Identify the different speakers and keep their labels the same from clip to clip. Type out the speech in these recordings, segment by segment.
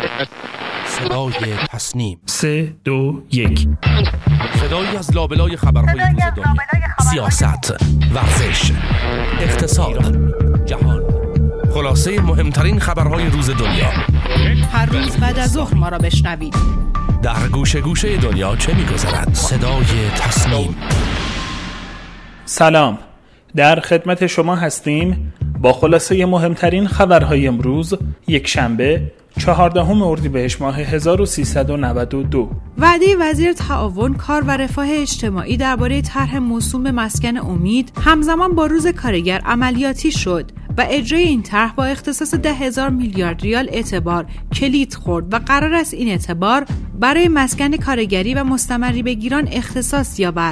Speaker 1: صدای تصنیم
Speaker 2: 3 2 1
Speaker 1: صدایی از لابلای خبرهای روز دنیا، سیاست، ورزش، اقتصاد، جهان، خلاصه مهمترین خبرهای روز دنیا.
Speaker 3: هر روز بعد از ظهر ما را بشنوید.
Speaker 1: در گوشه گوشه دنیا چه می‌گذرد؟ صدای تصنیم.
Speaker 2: سلام، در خدمت شما هستیم با خلاصه مهمترین خبرهای امروز، یک شنبه 14 اردیبهشت ماه 1392.
Speaker 3: وعده وزیر تعاون، کار و رفاه اجتماعی درباره طرح موسوم به مسکن امید همزمان با روز کارگر عملیاتی شد و اجرای این طرح با اختصاص 10,000 میلیارد ریال اعتبار کلید خورد و قرار است این اعتبار برای مسکن کارگری و مستمری بگیران اختصاص یابد.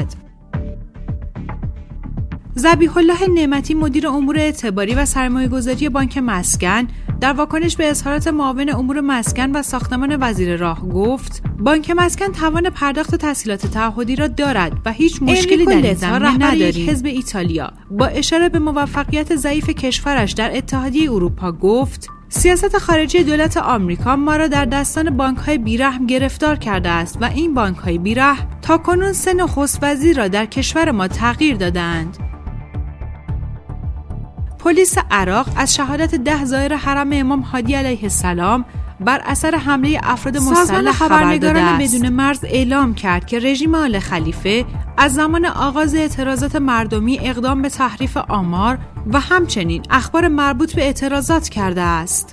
Speaker 3: ذبیح الله نعمتی مدیر امور اعتباری و سرمایه‌گذاری بانک مسکن در واکنش به اظهارات معاون امور مسکن و ساختمان وزیر راه گفت بانک مسکن توان پرداخت تسهیلات تعهدی را دارد و هیچ مشکلی در این زمینه نداریم. حزب ایتالیا با اشاره به موفقیت ضعیف کشورش در اتحادیه اروپا گفت سیاست خارجی دولت آمریکا ما را در دستان بانک‌های بیرحم گرفتار کرده است و این بانک‌های بیرحم تاکنون 3 نخست وزیر را در کشور ما تغییر دادند. پلیس عراق از شهادت 10 زائر حرم امام هادی علیه السلام بر اثر حمله افراد مسلح خبر داده است. بدون مرز اعلام کرد که رژیم آل خلیفه از زمان آغاز اعتراضات مردمی اقدام به تحریف آمار و همچنین اخبار مربوط به اعتراضات کرده است.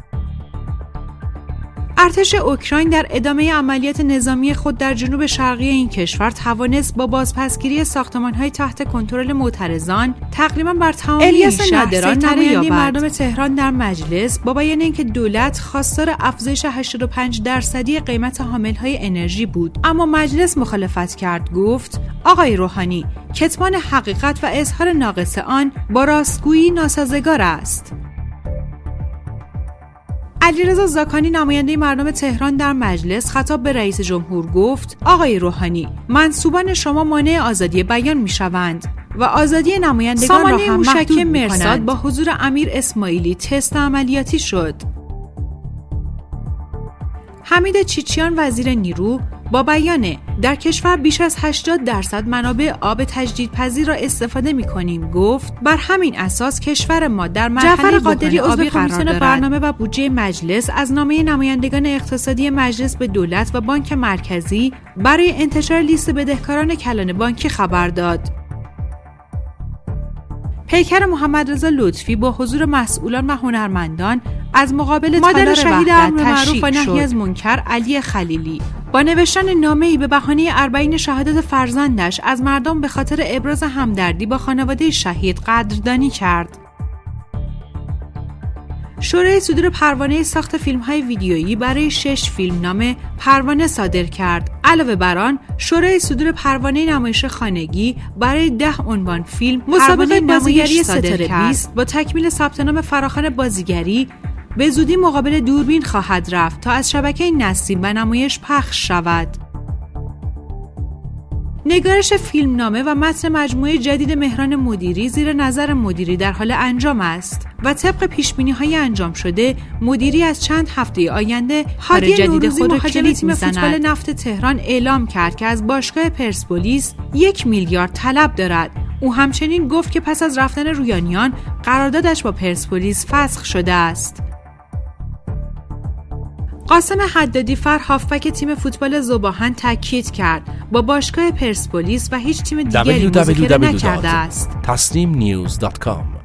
Speaker 3: ارتش اوکراین در ادامه عملیات نظامی خود در جنوب شرقی این کشور توانست با بازپسگیری ساختمان‌های تحت کنترل معترضان تقریباً بر تمام الیاس نادران نماینده مردم تهران در مجلس با بیان اینکه دولت خواستار افزایش 85% قیمت حامل‌های انرژی بود اما مجلس مخالفت کرد، گفت آقای روحانی کتمان حقیقت و اظهار ناقص آن با راستگویی ناسازگار است. علیرضا زاکانی نماینده مردم تهران در مجلس خطاب به رئیس جمهور گفت آقای روحانی منسوبان شما مانع آزادی بیان میشوند و آزادی نمایندگان را هم محدود می‌کنند. با حضور امیر اسماعیلی تست عملیاتی شد. حمید چیچیان وزیر نیرو با بیان در کشور بیش از 80% منابع آب تجدیدپذیر را استفاده می‌کنیم گفت بر همین اساس کشور ما در مرحله قادری عضو کمیسیون برنامه و بودجه مجلس از نامه نمایندگان اقتصادی مجلس به دولت و بانک مرکزی برای انتشار لیست بدهکاران کلان بانکی خبر داد. پیکر محمدرضا لطفی با حضور مسئولان و هنرمندان از مقابل مادر شهید امر معروف و نهی از منکر علی خلیلی با نوشتن نامه‌ای به بهانه 40 شهادت فرزندش از مردم به خاطر ابراز همدردی با خانواده شهید قدردانی کرد. شورای صدور پروانه ساخت فیلم‌های ویدیویی برای 6 فیلمنامه پروانه صادر کرد. علاوه بر آن، شورای صدور پروانه نمایش خانگی برای 10 عنوان فیلم مسابقه بازیگری ستاره 20 با تکمیل ثبت نام فراخوان بازیگری به زودی مقابل دوربین خواهد رفت تا از شبکه نسیم و نمایش پخش شود. نگارش فیلمنامه و متن مجموعه جدید مهران مدیری زیر نظر مدیری در حال انجام است و طبق پیشبینی‌های انجام شده مدیری از چند هفته آینده کار جدید خود را کلید تیم فوتبال نفت تهران اعلام کرد که از باشگاه پرسپولیس 1 میلیارد طلب دارد. او همچنین گفت که پس از رفتن رویانیان قراردادش با پرسپولیس فسخ شده است. قاسم حدادی فر هافبک تیم فوتبال ذوب‌آهن تاکید کرد با باشگاه پرسپولیس و هیچ تیم دیگری مذاکره نکرده است.
Speaker 1: www.tasneemnews.com